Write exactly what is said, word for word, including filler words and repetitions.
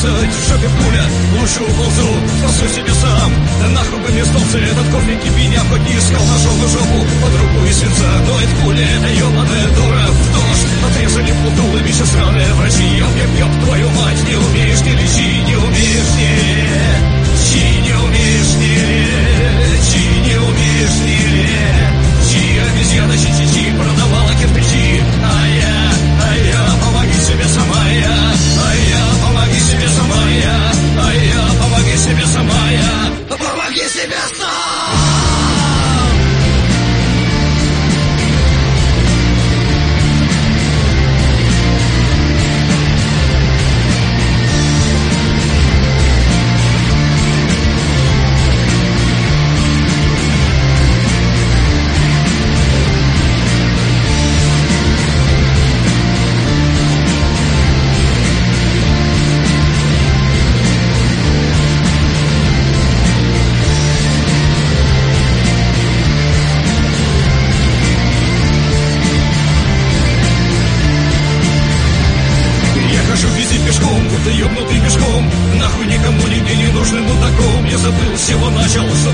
двадцать, в жопе пуля, лучше уползу, спасу себе сам. Да нахуй бы мне сдался этот кофе кипиня, хоть не искал ножом жопу под руку и свинца. Но это пуля, это ебаная дура в дождь. Отрезали полдулами сейчас сраные врачи. Ёб-ёб-ёб, твою мать, не умеешь, не лечи, не умеешь, не лечи, не умеешь, не лечи, не умеешь, не лечи. Обезьяна чи-чи-чи продавала кирпичи, а я, а я, помоги себе сама я, а я, помоги себе сама я, а я, помоги себе сама я, помоги себе сам. Ёбнутый пешком, нахуй никому нигде не нужным мудаком. Я забыл, с чего начал, с